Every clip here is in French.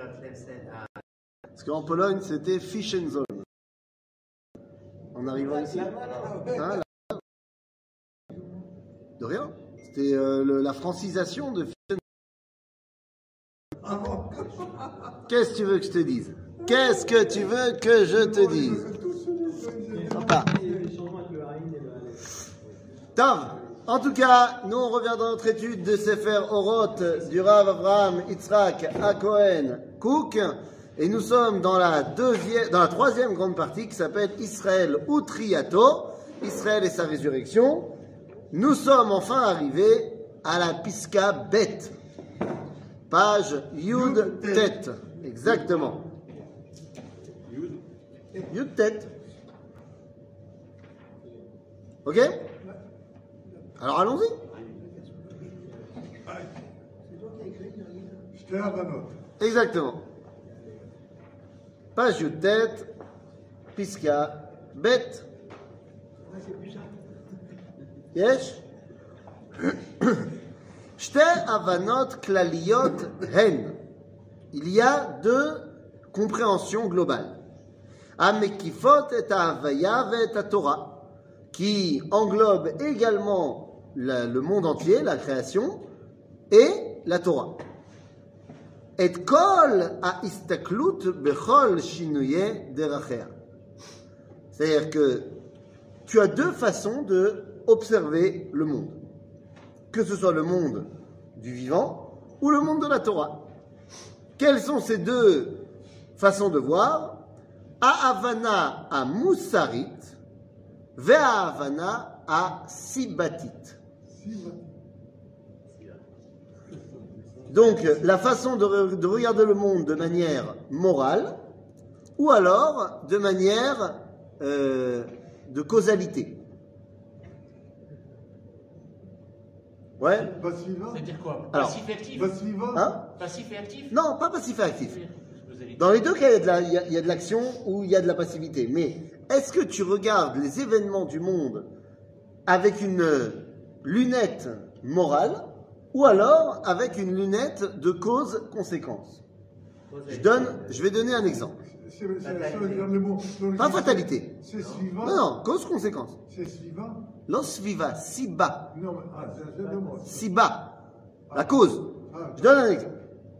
Parce qu'en Pologne, c'était Fischenzone. En arrivant ici. Hein, de rien. C'était la francisation de Fischenzone. Qu'est-ce que tu veux que je te dise? Qu'est-ce que tu veux que je te dise? Sympa. Tav. En tout cas, nous on revient dans notre étude de Sefer Oroth du Rav Avraham Yitzhak HaKohen Kook, et nous sommes dans la troisième grande partie qui s'appelle Israël Utriyato, Israël et sa résurrection. Nous sommes enfin arrivés à la Piska Bet, page Yud Tet, exactement. Yud Tet. Ok? Alors allons-y. Exactement. Page Yud Tet, Piska Bet. Yesh? Shte avanot klaliyot hen. Il y a deux compréhensions globales. Amekifot et Havaya et Torah, qui englobe également le monde entier, la création, et la Torah. Et kol ha-istaklut bechol shinuye derachea. C'est-à-dire que tu as deux façons de observer le monde. Que ce soit le monde du vivant ou le monde de la Torah. Quelles sont ces deux façons de voir? Ha'avana ha-musarit ve'ha'avana ha-sibatit. Donc, la façon de regarder le monde de manière morale ou alors de manière de causalité. Ouais. C'est-à-dire quoi? Alors, passif et actif? Hein? Passif et actif? Non, pas passif et actif. Dans les deux cas, il y a de l'action ou il y a de la passivité. Mais est-ce que tu regardes les événements du monde avec une lunette morale ou alors avec une lunette de cause-conséquence? Je vais donner un exemple. Pas fatalité. C'est suivant. Non, cause-conséquence. C'est suivant. Los viva, siba. Non, mais je demande. Siba. La cause. Je donne un exemple.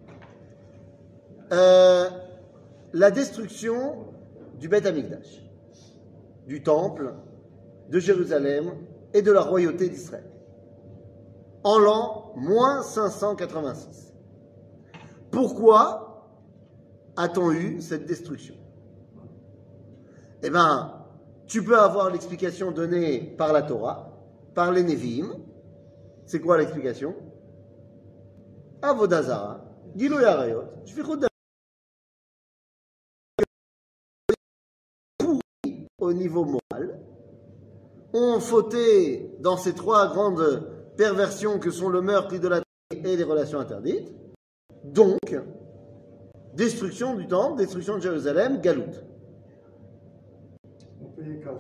La destruction du Beth Amikdash, du temple, de Jérusalem et de la royauté d'Israël, en l'an -586. Pourquoi a-t-on eu cette destruction? Eh bien, tu peux avoir l'explication donnée par la Torah, par les Nevi'im. C'est quoi l'explication? Avodah Zara, Giloui Arayot, Shfichut Damim. Pourri au niveau moral, ont fauté dans ces trois grandes perversions que sont le meurtre, l'idolâtrie et les relations interdites. Donc, destruction du temple, destruction de Jérusalem, Galout. On paye cash.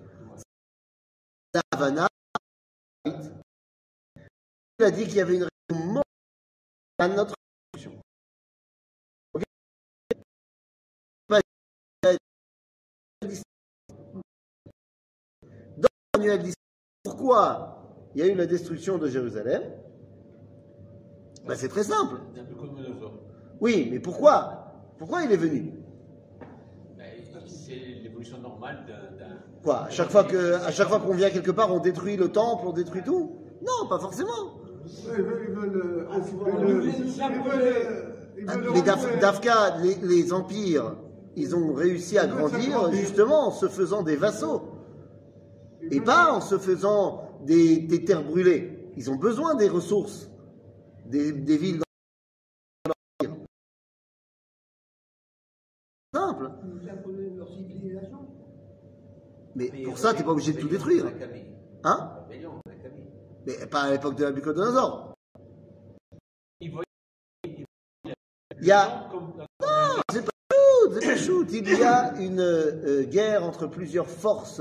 La Havana, il a dit qu'il y avait une raison morale à notre destruction. Okay. Dans le manuel d'histoire, pourquoi il y a eu la destruction de Jérusalem? Ben, c'est très simple. C'est un peu comme Monosaure. Oui, mais pourquoi? Pourquoi il est venu? C'est l'évolution normale d'un. Quoi? À chaque fois qu'on vient quelque part, on détruit le temple, on détruit tout? Non, pas forcément. Les Dafka, les empires, ils ont réussi à grandir justement en se faisant des vassaux. Et pas en se faisant des terres brûlées. Ils ont besoin des ressources, des villes dans leur empire. Simple. Mais pour ça, tu n'es pas obligé de tout détruire. Hein? Mais pas à l'époque de la Nabucodonosor. Il y a... Non, c'est pas shoot. Il y a une guerre entre plusieurs forces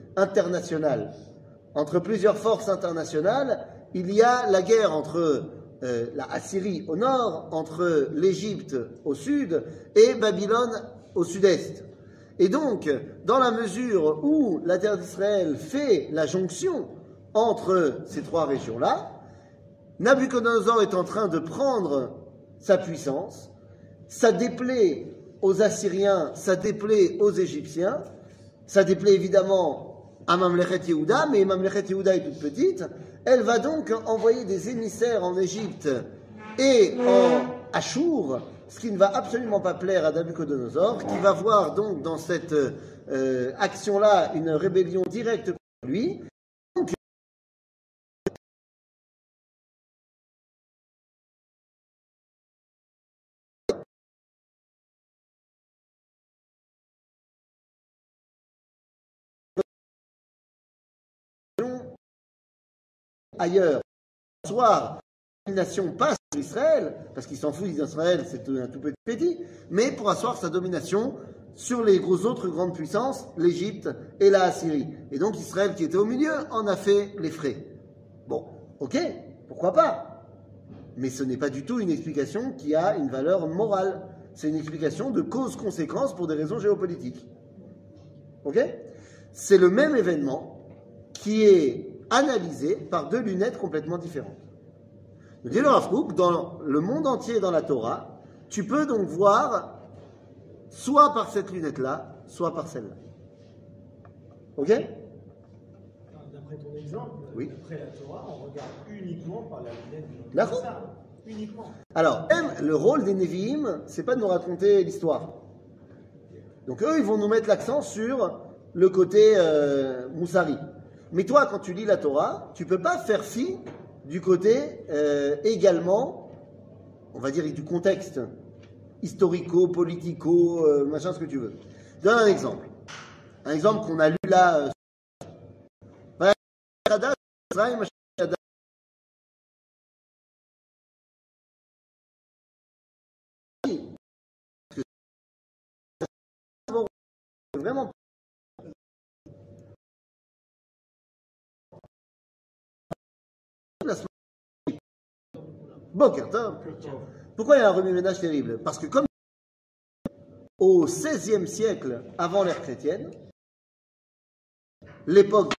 internationales. Entre plusieurs forces internationales, il y a la guerre entre la Assyrie au nord, entre l'Égypte au sud et Babylone au sud-est. Et donc, dans la mesure où la terre d'Israël fait la jonction entre ces trois régions-là, Nabuchodonosor est en train de prendre sa puissance, ça déplaît aux Assyriens, ça déplaît aux Égyptiens, ça déplaît évidemment à Mamlechet Yehuda, mais Mamlechet Yehuda est toute petite. Elle va donc envoyer des émissaires en Égypte et en Achour, ce qui ne va absolument pas plaire à Nabuchodonosor, qui va voir donc dans cette action-là une rébellion directe contre lui. Donc, ailleurs, soit une nation passe sur Israël, parce qu'ils s'en foutent d'Israël, c'est un tout petit petit, mais pour asseoir sa domination sur les autres grandes puissances, l'Égypte et la Assyrie. Et donc Israël, qui était au milieu, en a fait les frais. Bon, ok, pourquoi pas? Mais ce n'est pas du tout une explication qui a une valeur morale. C'est une explication de cause-conséquence pour des raisons géopolitiques. Ok? C'est le même événement qui est analysé par deux lunettes complètement différentes. Nous dit le Rav Kook, dans le monde entier dans la Torah, tu peux donc voir soit par cette lunette-là, soit par celle-là. Ok? D'après ton exemple, oui. Après la Torah, on regarde uniquement par la lunette du D'accord. Uniquement. Alors, même le rôle des Nevi'im, c'est pas de nous raconter l'histoire. Donc eux, ils vont nous mettre l'accent sur le côté Moussari. Mais toi, quand tu lis la Torah, tu peux pas faire fi du côté également, on va dire, du contexte historico, politico, machin, ce que tu veux. Je donne un exemple. Un exemple qu'on a lu là. Vraiment. Boker Tov. Pourquoi il y a un remue-ménage terrible? Parce que comme au XVIe siècle avant l'ère chrétienne, l'époque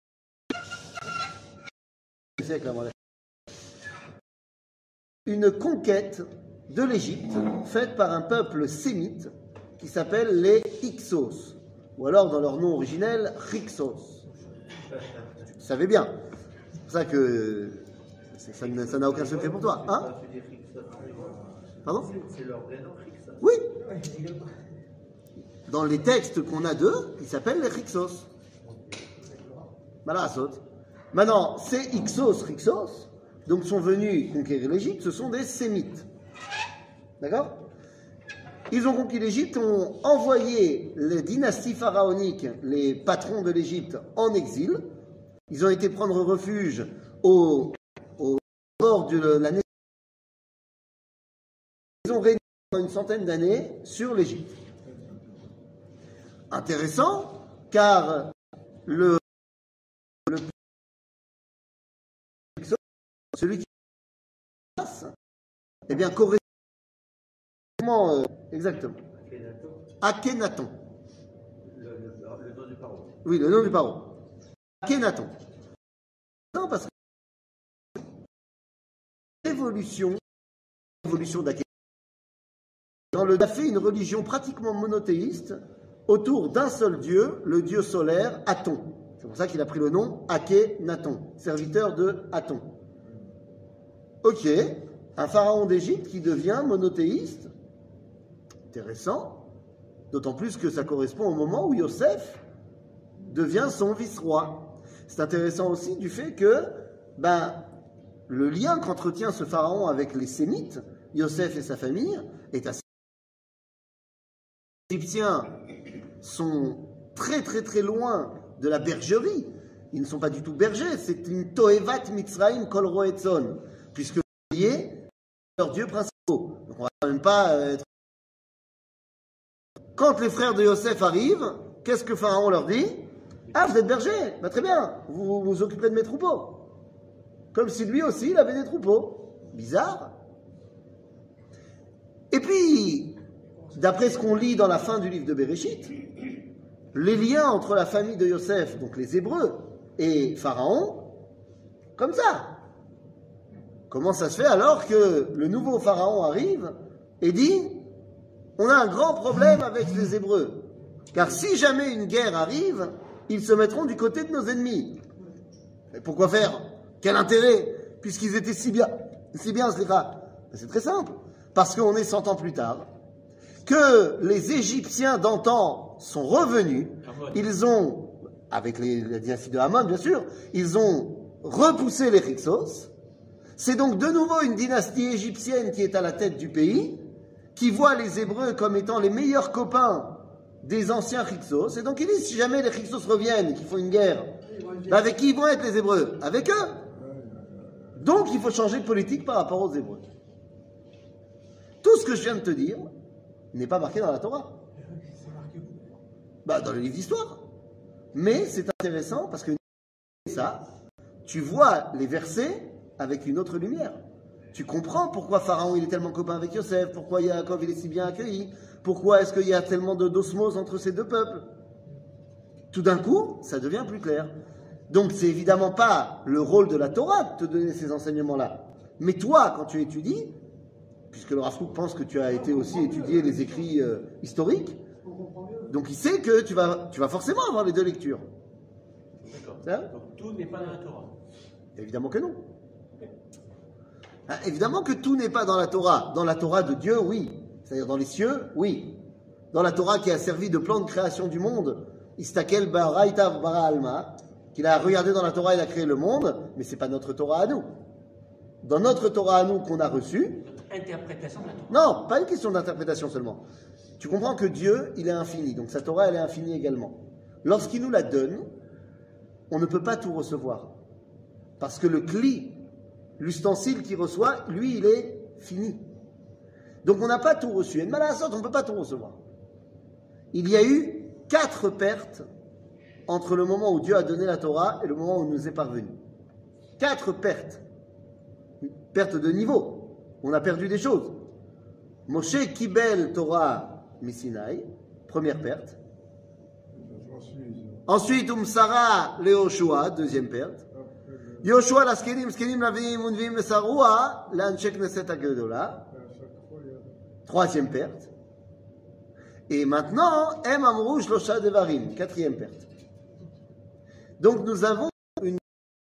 une conquête de l'Égypte faite par un peuple sémite qui s'appelle les Hyksos, ou alors dans leur nom originel, Hyksos. Vous savez bien. C'est pour ça que ça n'a aucun secret pour toi. Hein? Pardon? C'est leur vrai nom, Hyksos. Oui. Dans les textes qu'on a d'eux, ils s'appellent les Hyksos. Malasot. Maintenant, ces Hyksos, donc sont venus conquérir l'Égypte, ce sont des Sémites. D'accord? Ils ont conquis l'Égypte, ont envoyé les dynasties pharaoniques, les patrons de l'Égypte, en exil. Ils ont été prendre refuge au bord de la naissance. Ils ont régné pendant une centaine d'années sur l'Égypte. Intéressant, car celui qui passe, eh bien, correspond exactement. Akhenaton. Le nom du paro. Oui, le nom du paro. Akhenaton. Non, parce que l'évolution d'Akhenaton a fait une religion pratiquement monothéiste autour d'un seul dieu, le dieu solaire Aton. C'est pour ça qu'il a pris le nom Akhenaton, serviteur de Aton. Ok, un pharaon d'Égypte qui devient monothéiste. Intéressant, d'autant plus que ça correspond au moment où Yosef devient son vice-roi. C'est intéressant aussi du fait que le lien qu'entretient ce pharaon avec les Sémites, Yosef et sa famille, est assez... Les Égyptiens sont très très très loin de la bergerie. Ils ne sont pas du tout bergers, c'est une Toevat Mitzraim Kol Roetzon, puisque lié leurs dieux principaux. Donc on va quand même pas être... Quand les frères de Yosef arrivent, qu'est-ce que Pharaon leur dit? Ah, vous êtes bergers? Très bien, vous vous occupez de mes troupeaux. Comme si lui aussi, il avait des troupeaux. Bizarre. Et puis, d'après ce qu'on lit dans la fin du livre de Bereshit, les liens entre la famille de Yosef, donc les Hébreux, et Pharaon, comme ça. Comment ça se fait alors que le nouveau Pharaon arrive et dit « On a un grand problème avec les Hébreux, car si jamais une guerre arrive, ils se mettront du côté de nos ennemis. » Et pourquoi faire? Quel intérêt? Puisqu'ils étaient si bien, c'est très simple. Parce qu'on est 100 ans plus tard, que les Égyptiens d'antan sont revenus, ils ont, avec la dynastie de Hamon bien sûr, ils ont repoussé les Hyksos. C'est donc de nouveau une dynastie égyptienne qui est à la tête du pays, qui voit les Hébreux comme étant les meilleurs copains des anciens Hyksos. Et donc ils disent, si jamais les Hyksos reviennent, qu'ils font une guerre, avec qui vont être les Hébreux? Avec eux. Donc il faut changer de politique par rapport aux Hébreux. Tout ce que je viens de te dire n'est pas marqué dans la Torah. C'est marqué où? Dans le livre d'histoire. Mais c'est intéressant parce que ça, tu vois les versets avec une autre lumière. Tu comprends pourquoi Pharaon il est tellement copain avec Yosef, pourquoi Yaakov il est si bien accueilli, pourquoi est-ce qu'il y a tellement d'osmose entre ces deux peuples. Tout d'un coup, ça devient plus clair. Donc c'est évidemment pas le rôle de la Torah de te donner ces enseignements-là. Mais toi, quand tu étudies, puisque le Rav Kook pense que tu as été aussi étudier les écrits historiques, donc il sait que tu vas forcément avoir les deux lectures. D'accord. Donc tout n'est pas dans la Torah. Évidemment que non. Évidemment que tout n'est pas dans la Torah. Dans la Torah de Dieu, oui. C'est-à-dire dans les cieux, oui. Dans la Torah qui a servi de plan de création du monde, Istakel Baraita Bara Alma, qu'il a regardé dans la Torah, il a créé le monde, mais c'est pas notre Torah à nous. Dans notre Torah à nous qu'on a reçue, Interprétation de la Torah. non, pas une question d'interprétation seulement. Tu comprends que Dieu, il est infini, donc sa Torah, elle est infinie également. Lorsqu'il nous la donne, on ne peut pas tout recevoir. Parce que le cli, l'ustensile qu'il reçoit, lui, il est fini. Donc on n'a pas tout reçu. Et de mal à la sorte, on ne peut pas tout recevoir. Il y a eu 4 pertes entre le moment où Dieu a donné la Torah et le moment où il nous est parvenu. 4 pertes. Une perte de niveau. On a perdu des choses. Moshe Kibel Torah Misinaï, première perte. Ensuite, Umsara Leoshua, deuxième perte. Yoshua la Skenim, Skenim Lavim, Unvim Mesarua, l'Anche Knesset Agedola. Troisième perte. Et maintenant, Em Amrou Shlosha Devarim, quatrième perte. Donc nous avons une.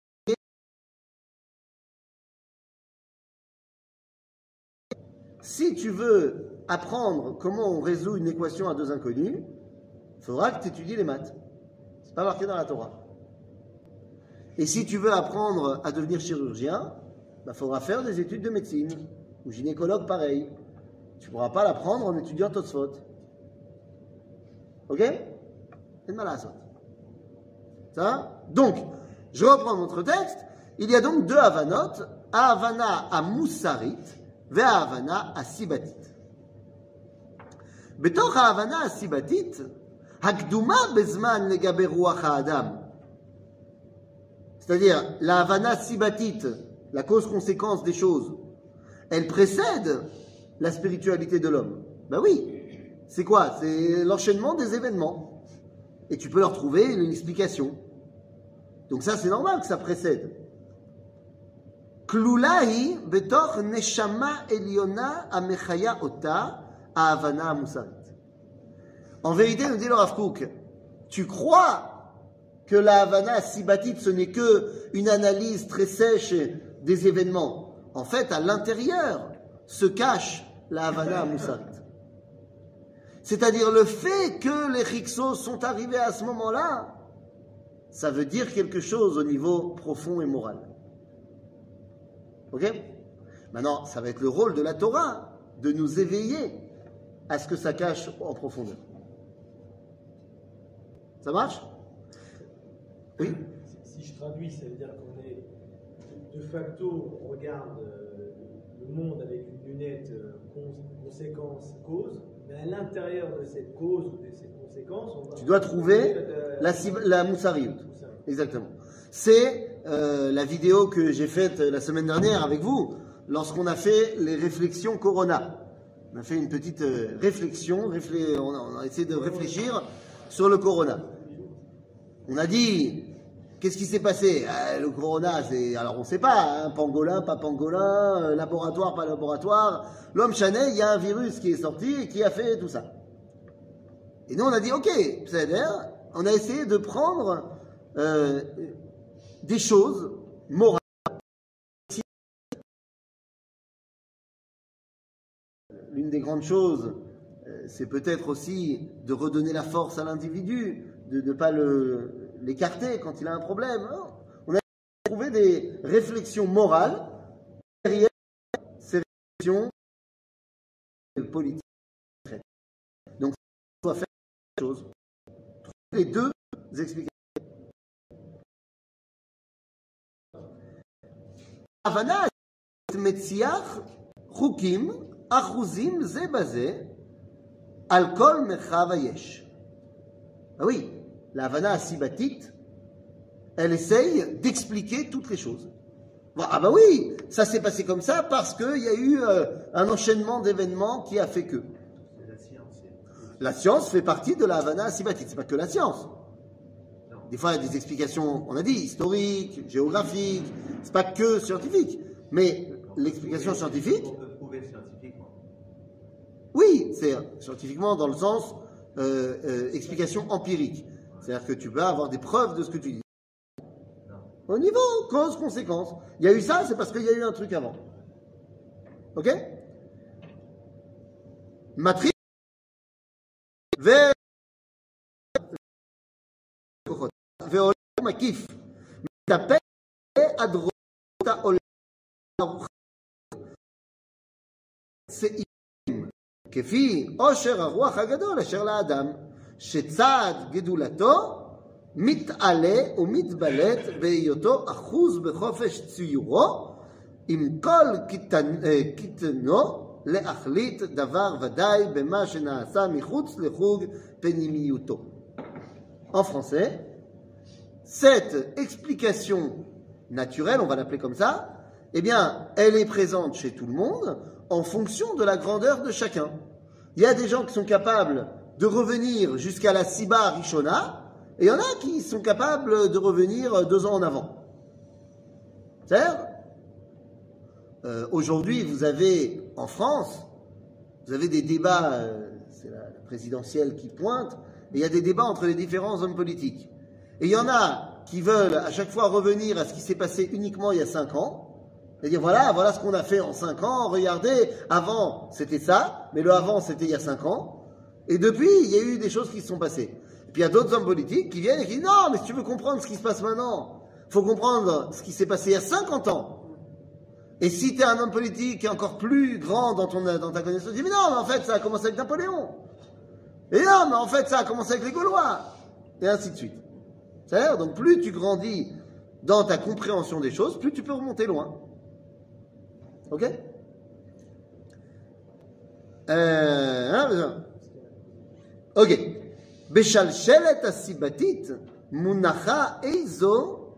Si tu veux apprendre comment on résout une équation à deux inconnus, il faudra que tu étudies les maths. C'est pas marqué dans la Torah. Et si tu veux apprendre à devenir chirurgien, il faudra faire des études de médecine. Ou gynécologue, pareil. Tu ne pourras pas l'apprendre en étudiant Tosfot. Ok? C'est mal à ça. Ça? Donc, je reprends notre texte. Il y a donc 2 Havanot. Havana à Moussarit, ve Havana à Sibatit. בתוך ההבנה הסיבתית, הקדומה בזמן לגבי רוח האדם. C'est-à-dire, la Havana sibatite, la cause-conséquence des choses, elle précède la spiritualité de l'homme. Ben oui, c'est quoi? C'est l'enchaînement des événements. Et tu peux leur trouver une explication. Donc ça, c'est normal que ça précède. Klulahi betoch neshama eliona amechaya ota Havana musarit. En vérité, nous dit le Rav Kook, tu crois que la Havana sibatite, ce n'est que une analyse très sèche des événements. En fait, à l'intérieur se cache la Havana musarit. C'est-à-dire le fait que les Hyksos sont arrivés à ce moment-là, ça veut dire quelque chose au niveau profond et moral. Ok? Maintenant, ça va être le rôle de la Torah de nous éveiller à ce que ça cache en profondeur. Ça marche? Oui? Si je traduis, ça veut dire qu'on est de facto, on regarde le monde avec une lunette conséquence-cause, mais à l'intérieur de cette cause ou de cette conséquence, on va. Tu dois trouver la Moussariout. Exactement. C'est la vidéo que j'ai faite la semaine dernière avec vous. lorsqu'on a fait les réflexions Corona. On a fait une petite réflexion, on a essayé de réfléchir sur le Corona. On a dit, qu'est-ce qui s'est passé? Le Corona, alors on ne sait pas, hein, pangolin, pas pangolin, laboratoire, pas laboratoire. L'homme chanet, il y a un virus qui est sorti et qui a fait tout ça. Et nous, on a dit, ok, c'est-à-dire, on a essayé de prendre des choses morales. L'une des grandes choses, c'est peut-être aussi de redonner la force à l'individu, de ne pas l'écarter quand il a un problème. On a trouvé des réflexions morales derrière ces réflexions politiques. Donc, on doit faire quelque chose. Les deux explications. Havana metziach chukim achuzim ze baze al kol mechav hayesh. Ah oui, la Havana Sibatite, elle essaye d'expliquer toutes les choses. Ah bah oui, ça s'est passé comme ça parce qu'il y a eu un enchaînement d'événements qui a fait que. C'est la science. La science fait partie de la Havana Sibatite, c'est pas que la science. Des fois, il y a des explications, on a dit, historiques, géographiques, c'est pas que scientifique. Mais l'explication scientifique. On peut prouver scientifiquement. Oui, c'est scientifiquement dans le sens explication empirique. C'est-à-dire que tu peux avoir des preuves de ce que tu dis. Au niveau cause-conséquence. Il y a eu ça, c'est parce qu'il y a eu un truc avant. Ok? Matrice. ועולם מקיף, מטפל הדרות העולם סעיפים, כפי עושר הרוח הגדול אשר לאדם, שצד גדולתו מתעלה ומתבלט בהיותו אחוז בחופש ציורו, עם כל קטנו להחליט דבר ודאי במה שנעשה מחוץ לחוג פנימיותו. En français, cette explication naturelle, on va l'appeler comme ça, eh bien, elle est présente chez tout le monde en fonction de la grandeur de chacun. Il y a des gens qui sont capables de revenir jusqu'à la Siba Rishona, et il y en a qui sont capables de revenir 2 ans en avant. C'est-à-dire, aujourd'hui, vous avez, en France, vous avez des débats, c'est la présidentielle qui pointe, et il y a des débats entre les différents hommes politiques. Et il y en a qui veulent à chaque fois revenir à ce qui s'est passé uniquement il y a 5 ans. Et dire voilà ce qu'on a fait en 5 ans. Regardez, avant c'était ça, mais le avant c'était il y a 5 ans. Et depuis, il y a eu des choses qui se sont passées. Et puis il y a d'autres hommes politiques qui viennent et qui disent non, mais si tu veux comprendre ce qui se passe maintenant, il faut comprendre ce qui s'est passé il y a 50 ans. Et si tu es un homme politique encore plus grand dans ta connaissance, tu dis mais non, mais en fait ça a commencé avec Napoléon. Et non, mais en fait, ça a commencé avec les Gaulois. Et ainsi de suite. C'est-à-dire, donc plus tu grandis dans ta compréhension des choses, plus tu peux remonter loin. Ok? Ok. Beshalshelet asibatit munacha eizo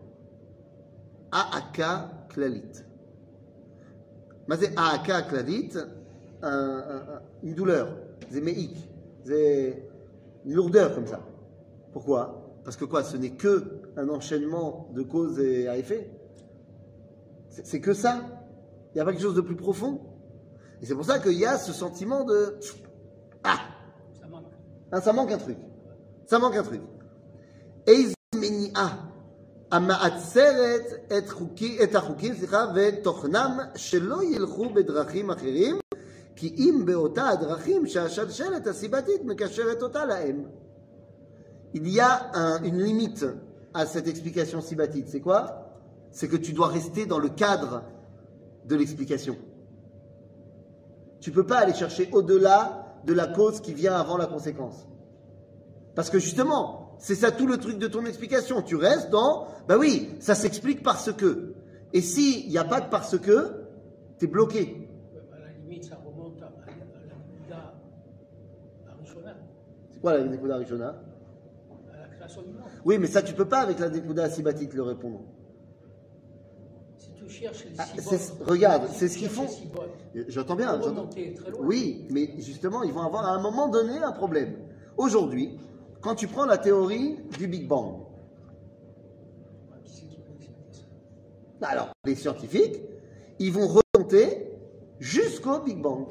aaka klalit. Mais c'est aaka klalit, une douleur, c'est méique. C'est une lourdeur comme ça. Pourquoi? Parce que quoi? Ce n'est que un enchaînement de causes et à effet. C'est que ça. Il n'y a pas quelque chose de plus profond. Et c'est pour ça qu'il y a ce sentiment de ah, Ça manque. Ah, ça manque un truc. Ça manque un truc. Eizmenia המעצרת את החוקים, ותוכנם שלא ילכו בדרכים אחרים, כי אם באותה הדרכים שהשלשלת הסיבתית מקשרת אותה להם. Il y a une limite à cette explication sibatite. C'est quoi? C'est que tu dois rester dans le cadre de l'explication. Tu ne peux pas aller chercher au-delà de la cause qui vient avant la conséquence. Parce que justement, c'est ça tout le truc de ton explication. Tu restes dans, bah oui, ça s'explique parce que. Et s'il n'y a pas de parce que, tu es bloqué. À la limite, ça remonte à la Nekuda Arishona, C'est quoi la Nekuda Rishona? à la création du monde. Oui, mais ça, tu peux pas avec la Nekuda Sibatite le répondre. Si tu cherches les Ah, cibottes, regarde, si c'est tu ce qu'ils cherches font. les cibottes, J'entends bien. faut remonter très loin. Oui, mais justement, ils vont avoir à un moment donné un problème. Aujourd'hui, quand tu prends la théorie du Big Bang, Qui c'est qui peut expliquer ça? alors les scientifiques, ils vont remonter jusqu'au Big Bang.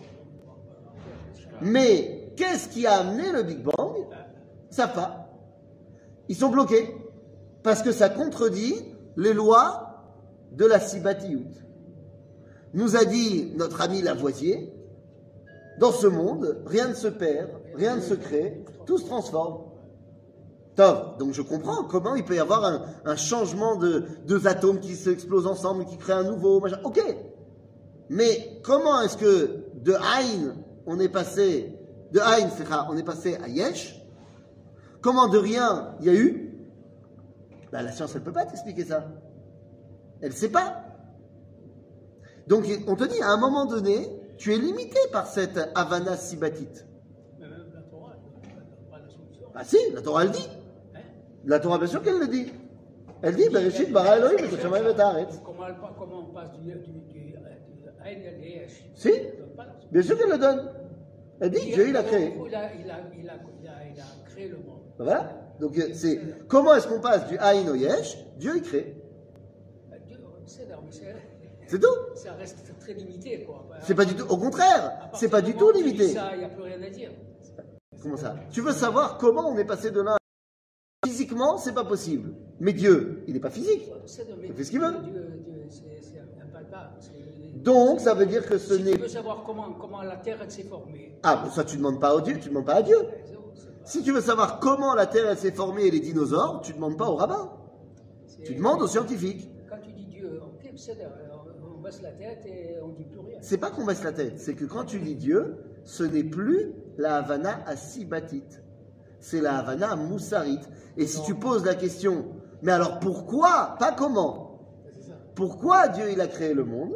Mais qu'est-ce qui a amené le Big Bang? Ils savent pas. Ils sont bloqués parce que ça contredit les lois de la Sibatiout. Nous a dit notre ami Lavoisier, dans ce monde, rien ne se perd, rien ne se crée, tout se transforme. Top. Donc je comprends comment il peut y avoir un changement de deux atomes qui s'explosent ensemble, qui créent un nouveau machin. Ok. Mais comment est-ce que de Aïn, on est passé à Yesh? Comment de rien il y a eu? Ben, la science, elle ne peut pas t'expliquer ça. Elle ne sait pas. Donc on te dit, à un moment donné, tu es limité par cette Havana sibatite. Mais même la Torah, elle n'a pas la solution. Ah si, la Torah, elle dit. Hein? La Torah, bien sûr qu'elle le dit. Elle dit, Bereshit bara Elohim et Hashemayim et haaretz. Comment on passe du Aïn à l'Esh? Si, bien sûr qu'elle le donne. Elle dit, Dieu, il a créé. Il a créé le monde. Voilà. Donc c'est comment est-ce qu'on passe du Aïn au Yesh? Dieu, il crée. Dieu, C'est tout. ça reste très limité, quoi. C'est pas du tout. Au contraire, À c'est partir pas du du moment tout où tu dis limité. ça, il n'y a plus rien à dire. Comment ça? Tu veux savoir comment on est passé de là? Physiquement, c'est pas possible. Mais Dieu, il n'est pas physique. Il fait ce qu'il veut. Dieu, c'est impalpable. Donc, ça veut dire que ce Si n'est. tu veux savoir comment la Terre elle s'est formée. Ah, ça tu demandes pas à Dieu, tu demandes pas à Dieu. Si tu veux savoir comment la Terre elle s'est formée et les dinosaures, tu demandes pas au rabbin. Tu demandes aux scientifiques. Quand tu dis Dieu, ok, on baisse la tête et on dit plus rien. C'est pas qu'on baisse la tête, c'est que quand tu dis Dieu, ce n'est plus la Havana asibatite, c'est la Havana moussarite. Et si tu poses la question, mais alors pourquoi, pas comment, pourquoi Dieu il a créé le monde?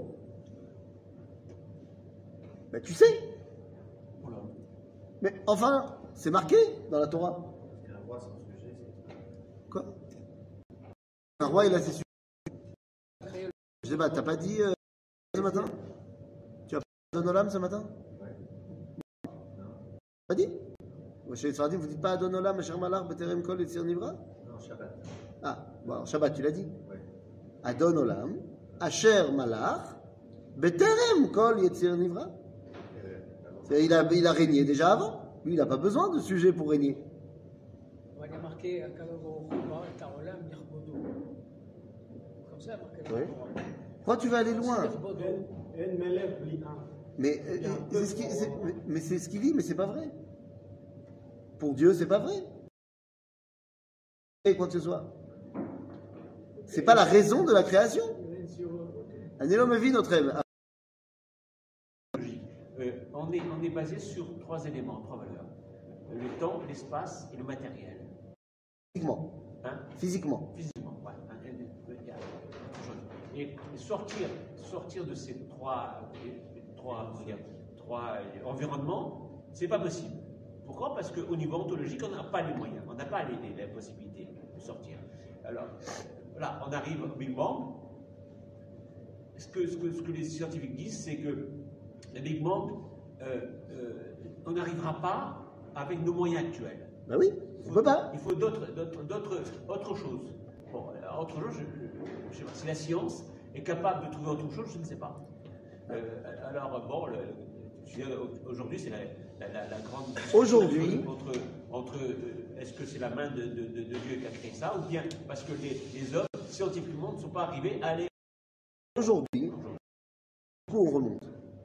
Ben tu sais. Mais enfin, c'est marqué dans la Torah. Et un roi sans sujet, c'est. Quoi? Un roi il a ses sujets. Je sais pas, t'as pas dit ce matin? Tu as pas Adonolam ce matin? Pas dit? Chez les Sfaradim, vous dites pas Adonolam, Asher Malach, Beterem Kol, Yetzir Nivra? Non, Shabbat. Ah, bon, alors Shabbat, tu l'as dit. Ouais. Adonolam, Asher Malach, Beterem Kol, Yetzir Nivra. Il a régné déjà avant. Lui, il n'a pas besoin de sujet pour régner. On va marquer à Kalago, Taolam, Nirbodo. Comme ça, marqué. Oui. Pourquoi tu vas aller loin? En Melech bli un. Mais c'est ce qu'il dit, mais c'est pas vrai. Pour Dieu, c'est pas vrai. Et quoi que ce soit. C'est pas la raison de la création. Un élo me vit notre aime. On est basé sur trois éléments, trois valeurs. Le temps, l'espace et le matériel. Physiquement. Hein? Physiquement. Physiquement, ouais. Il y a autre chose. Et sortir de ces trois environnements, c'est pas possible. Pourquoi? Parce qu'au niveau ontologique, on n'a pas les moyens, on n'a pas les possibilités de sortir. Alors, là, on arrive au Big Bang. Ce que les scientifiques disent, c'est que le Big Bang, on n'arrivera pas avec nos moyens actuels. Ben oui, on peut pas. Il faut autre chose. Bon, autre chose, je sais pas. Si la science est capable de trouver autre chose, je ne sais pas. Alors, bon, aujourd'hui, c'est la grande discussion Aujourd'hui, entre est-ce que c'est la main de Dieu qui a créé ça, ou bien parce que les hommes, scientifiquement, ne sont pas arrivés à aller. Aujourd'hui, on remonte.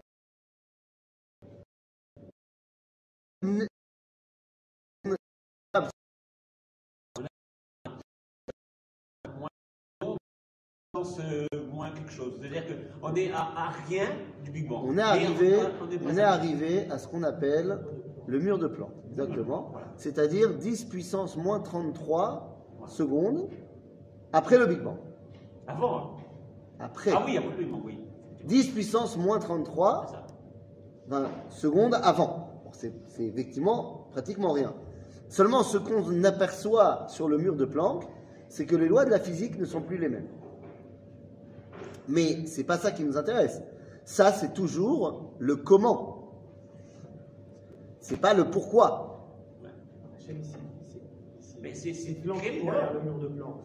Moins quelque chose. C'est-à-dire qu'on est à rien du Big Bang. On est arrivé à ce qu'on appelle le mur de Planck, exactement. Voilà. C'est-à-dire 10 puissance moins 33 secondes après le Big Bang. Avant, hein. Après. Ah oui, après le Big Bang, oui. 10 puissance moins 33 C'est ça. 20 secondes avant. Bon, c'est effectivement pratiquement rien. Seulement, ce qu'on aperçoit sur le mur de Planck, c'est que les lois de la physique ne sont plus les mêmes. Mais c'est pas ça qui nous intéresse. Ça, c'est toujours le comment. C'est pas le pourquoi. Hachem, Mais c'est planqué très derrière bien. le mur de blanc.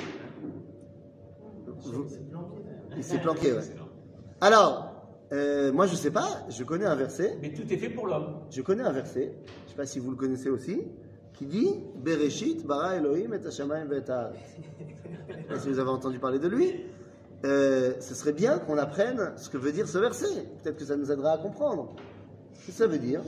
Vous- C'est planqué derrière. Il s'est planqué, ouais. Alors, moi je sais pas, je connais un verset. Mais tout est fait pour l'homme. Je connais un verset, je sais pas si vous le connaissez aussi, qui dit Bereshit bara Elohim et Hashamayim ve et haaretz. Je sais pas si vous avez entendu parler de lui. Ce serait bien qu'on apprenne ce que veut dire ce verset. Peut-être que ça nous aidera à comprendre. Ce que ça veut dire.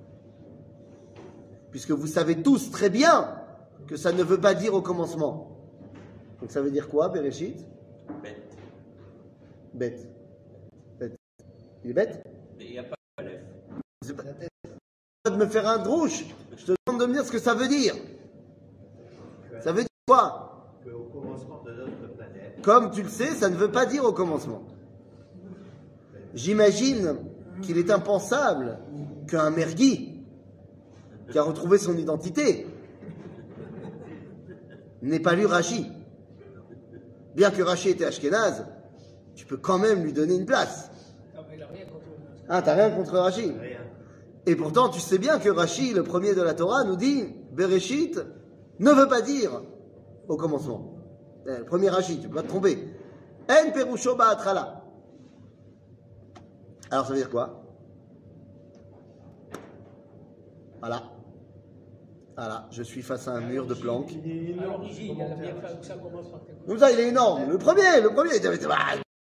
Puisque vous savez tous très bien que ça ne veut pas dire au commencement. Donc ça veut dire quoi, Bereshit? Bête. Bête. Bête. Il est bête? Mais il n'y a pas de lèvres. C'est pas de me faire un drouche. Je te demande de me dire ce que ça veut dire. Ça veut dire quoi? Qu'au commencement de notre planète, Comme tu le sais, ça ne veut pas dire au commencement. J'imagine qu'il est impensable qu'un mergui qui a retrouvé son identité n'ait pas lu Rashi. Bien que Rashi était ashkénaze, tu peux quand même lui donner une place. Non, mais il n'a rien contre eux. Ah, t'as rien contre Rashi. rien. Et pourtant, tu sais bien que Rashi, le premier de la Torah, nous dit Bereshit ne veut pas dire au commencement. Le premier Rashi, tu peux pas te tromper. En perusho ba'atrala. Alors ça veut dire quoi? Voilà. Voilà, je suis face à un mur de planques. Il est énorme. Alors, il dit, il a bien fait que ça commence par quelque chose. Comme ça, il est énorme. Le premier. Il avait- bah,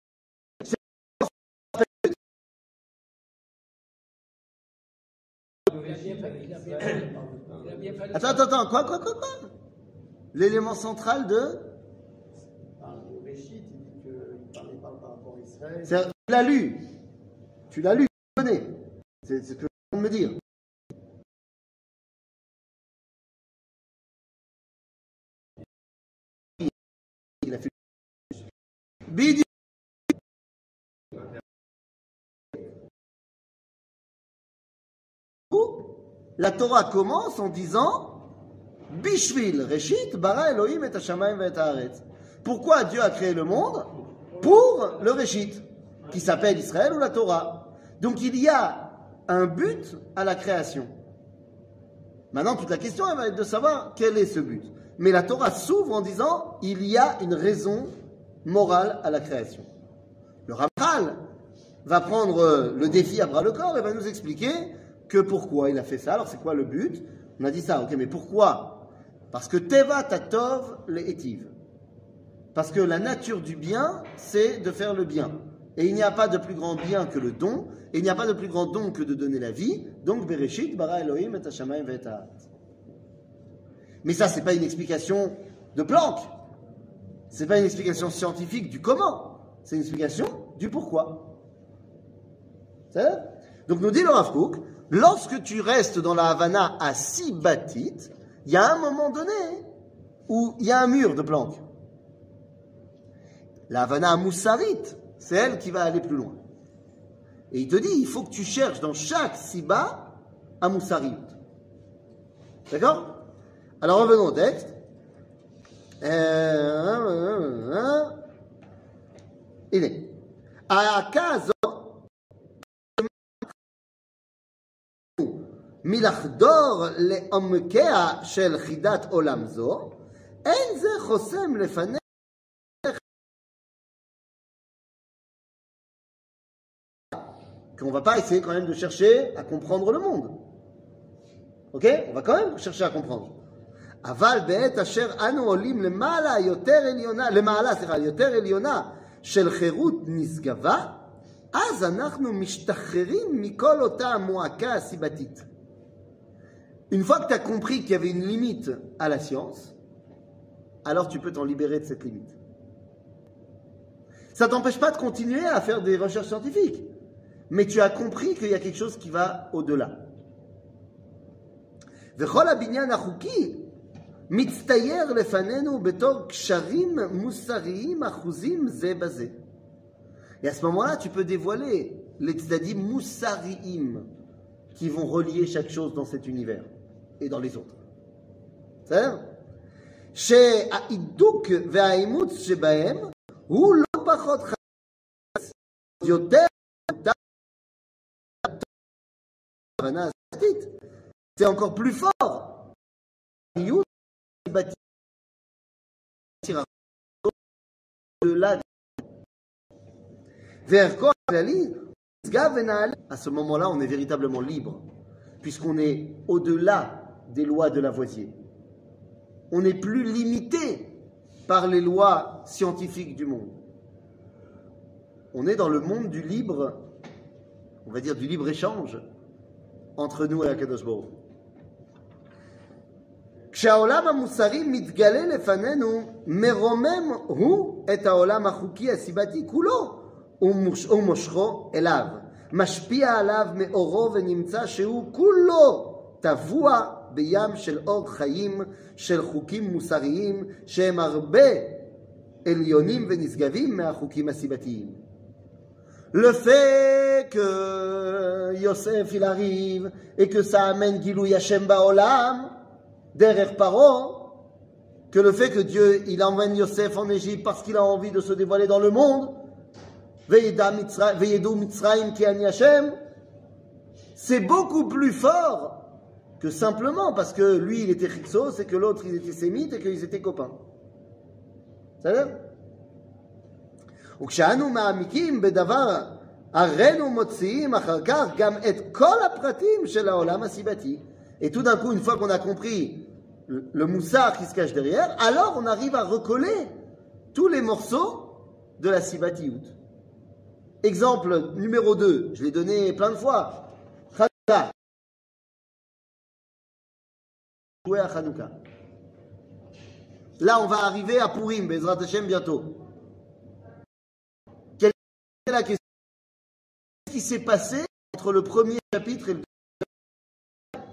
Il a bien fallu. Attends. Quoi? L'élément central de. Au Réchit, il dit qu'il parlait pas par rapport à Israël. Tu l'as lu. Tu l'as lu, tu le connais. C'est ce que tu viens de me dire. Il a fait. Bidi. La Torah commence en disant Bishvil Reshit bara Elohim et Hashamayim ve et haaretz. Pourquoi Dieu a créé le monde? Pour le Reshit, qui s'appelle Israël ou la Torah. Donc il y a un but à la création. Maintenant, toute la question elle va être de savoir quel est ce but. Mais la Torah s'ouvre en disant il y a une raison morale à la création. Le Ramchal va prendre le défi à bras le corps et va nous expliquer que pourquoi il a fait ça. Alors c'est quoi le but? On a dit ça, ok, mais pourquoi? Parce que Teva Tatov le Etiv. Parce que la nature du bien, c'est de faire le bien. Et il n'y a pas de plus grand bien que le don, et il n'y a pas de plus grand don que de donner la vie. Donc Bereshit bara Elohim et Hashamayim ve et haaretz. Mais ça, c'est pas une explication de Planck. C'est pas une explication scientifique du comment. C'est une explication du pourquoi. C'est ça? Donc nous dit le Rav Kook, lorsque tu restes dans la Havana à 6 bâtites, il y a un moment donné où il y a un mur de Planck. La Havana à Moussarit, c'est elle qui va aller plus loin. Et il te dit, il faut que tu cherches dans chaque Siba à Moussarit. D'accord? Alors revenons au texte. Il est. Akazo מלחדור לעומקיה של חידת עולם זו, אין זה חוסם לפניך. Qu'on va pas essayer quand même de chercher à comprendre le monde. Ok? On va quand même chercher à comprendre. אבל בעת אשר אנו עולים למעלה יותר עליונה של חירות נשגבה, אז אנחנו משתחררים מכל אותה המועקה הסיבתית. Une fois que tu as compris qu'il y avait une limite à la science, alors tu peux t'en libérer de cette limite. Ça ne t'empêche pas de continuer à faire des recherches scientifiques, mais tu as compris qu'il y a quelque chose qui va au-delà. וכל הבניין החוקי מצטייר לפנינו בתור קשרים מוסריים אחוזים זה בזה. Et à ce moment-là, tu peux dévoiler les tzadim moussari'im qui vont relier chaque chose dans cet univers et dans les autres. C'est-à-dire שהעידוק והאימוץ שבהם הוא לא פחות c'est encore plus fort. À ce moment-là, on est véritablement libre, puisqu'on est au-delà des lois de Lavoisier. On n'est plus limité par les lois scientifiques du monde. On est dans le monde du libre, on va dire du libre-échange entre nous et Akadosh Baruch Hu. כשהעולם המוסרי מתגלה לפנינו, מרומם הוא את העולם החוקי הסיבתי כולו ומושכו אליו, משפיע עליו מאורו ונמצא שהוא כולו טבוע בים של אור חיים, של חוקים מוסריים שהם הרבה עליונים ונשגבים מהחוקים הסיבתיים. Le fait que Yosef il arrive et que ça amène Gilou Yashem Baolam derrière Paro, que le fait que Dieu il emmène Yosef en Égypte parce qu'il a envie de se dévoiler dans le monde, Veyedu Mitzrayim ki ani Hashem, c'est beaucoup plus fort que simplement parce que lui il était Chixos et que l'autre il était sémite et qu'ils étaient copains. C'est-à-dire וכשאנו מעמיקים בדבר, הרינו מוציאים אחר כך גם את כל הפרטים של העולם הסיבתי. Et tout d'un coup, une fois qu'on a compris le moussard qui se cache derrière, alors on arrive à recoller tous les morceaux de la sibatiout. Exemple numéro 2, je l'ai donné plein de fois. Chanukah. Jouer à Chanukah. Là, on va arriver à Purim, Bezrat Hashem, bientôt. La question, qu'est-ce qui s'est passé entre le premier chapitre et le deuxième?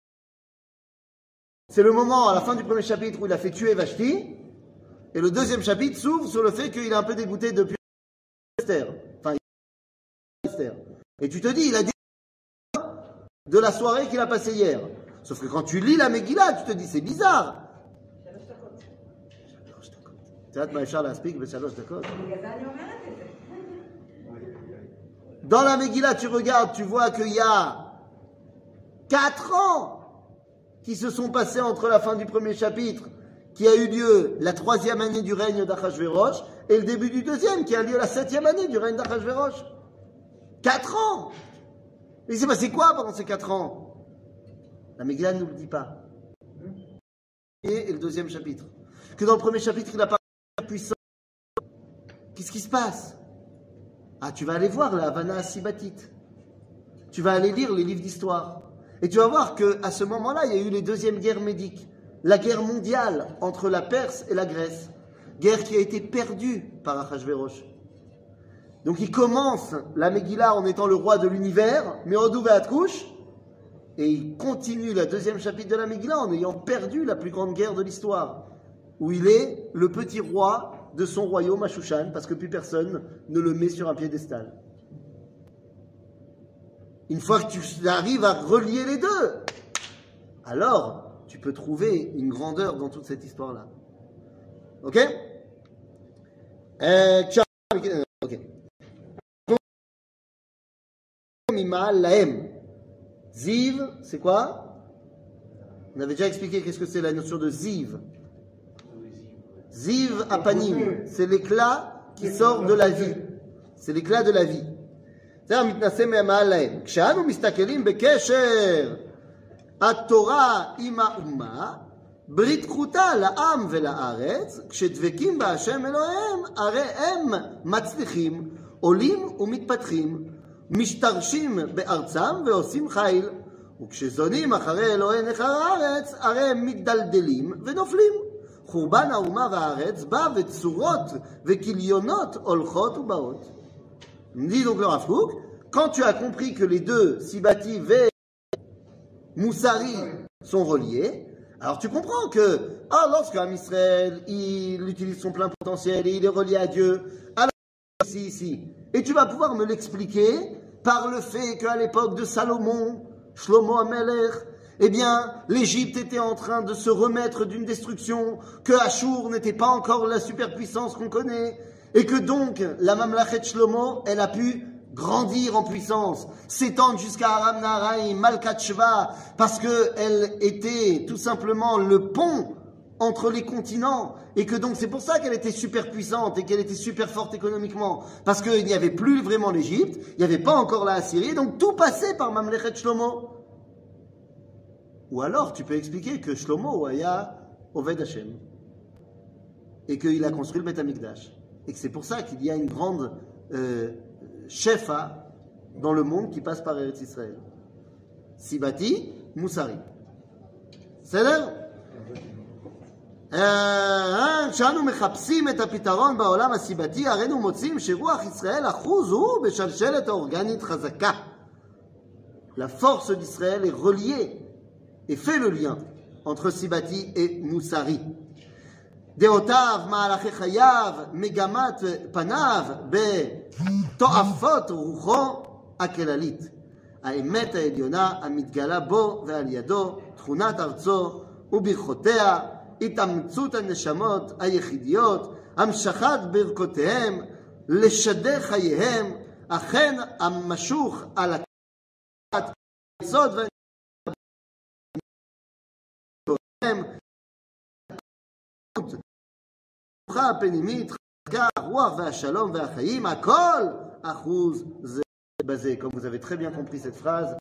C'est le moment, à la fin du premier chapitre, où il a fait tuer Vashti, et le deuxième chapitre s'ouvre sur le fait qu'il est un peu dégoûté depuis Esther. Enfin, Esther. Et tu te dis, il a dit de la soirée qu'il a passée hier. Sauf que quand tu lis la Megillah, tu te dis, c'est bizarre. Dans la Megillah, tu regardes, tu vois qu'il y a 4 ans qui se sont passés entre la fin du premier chapitre, qui a eu lieu la 3e année du règne d'Achashverosh, et le début du deuxième, qui a lieu la 7e année du règne d'Achashverosh. 4 ans! Mais il s'est passé quoi pendant ces 4 ans? La Megillah ne nous le dit pas. Et le deuxième chapitre. Que dans le premier chapitre, il a parlé de la puissance. Qu'est-ce qui se passe? Ah, tu vas aller voir la Havana Sibatite. Tu vas aller lire les livres d'histoire. Et tu vas voir qu'à ce moment-là, il y a eu les deuxièmes guerres médiques. La guerre mondiale entre la Perse et la Grèce. Guerre qui a été perdue par Achashverosh. Donc il commence la Megillah en étant le roi de l'univers, Merodou Ve'atkouch, et il continue le deuxième chapitre de la Megillah en ayant perdu la plus grande guerre de l'histoire, où il est le petit roi de son royaume à Shushan, parce que plus personne ne le met sur un piédestal. Une fois que tu arrives à relier les deux, alors tu peux trouver une grandeur dans toute cette histoire-là. Ok? Ok. Ziv, c'est quoi? On avait déjà expliqué qu'est-ce que c'est la notion de Ziv. Ziv Apanim, c'est l'éclat qui sort de la vie. C'est l'éclat de la vie. זה המתנשא מהמעל להם. כשאנו מסתכלים בקשר התורה עם האומה, ברית כרותה לעם ולארץ, כשדבקים בהשם אלוהיהם, הרי הם מצליחים, עולים ומתפתחים, משתרשים בארצם ועושים חיל, וכשזונים אחרי אלוהי נכר הארץ, הרי הם מתדלדלים ונופלים. חורבן האומה והארץ בא וצורות וכליונות הולכות ובאות. Dit donc le Rav Kook, quand tu as compris que les deux, Sibati et Moussari, sont reliés, alors tu comprends que lorsque Israël il utilise son plein potentiel et il est relié à Dieu, alors ici. Et tu vas pouvoir me l'expliquer par le fait qu'à l'époque de Salomon, Shlomo Amelech, eh bien, l'Égypte était en train de se remettre d'une destruction, que Achour n'était pas encore la superpuissance qu'on connaît, Et que donc, la Mamlachet Shlomo, elle a pu grandir en puissance, s'étendre jusqu'à Aram Naharaim, Malkat Sheva, parce qu'elle était tout simplement le pont entre les continents, et que donc c'est pour ça qu'elle était super puissante et qu'elle était super forte économiquement, parce qu'il n'y avait plus vraiment l'Égypte, il n'y avait pas encore la Assyrie, donc tout passait par Mamlechet Shlomo. Ou alors tu peux expliquer que Shlomo aya Oved Hashem, et qu'il a construit le Beth Amikdash, et que c'est pour ça qu'il y a une grande shefa dans le monde qui passe par Eretz Israël. Sibati, Moussari. C'est là? כשאנו מחפשים את הפתרון בעולם הסיבתי, הראינו מוצאים שרוח ישראל אחוז הוא בשלשלת האורגנית חזקה. La force d'Israël est reliée et fait le lien entre Sibati et Moussari. דעותיו, מהלכי חייו, מגמת פניו, בתועפות רוחו הכללית. האמת העליונה המתגלה בו ועל ידו, תכונת ארצו וברכותיה, התאמצות הנשמות היחידיות, המשכת ברכותיהם, לשדר חייהם, אכן המשוך על הקראת היסוד והנשמות, רוחה הפנימית, חזקה, הרוח והשלום והחיים, הכל אחוז זה בזה. Comme vous avez très bien compris cette phrase,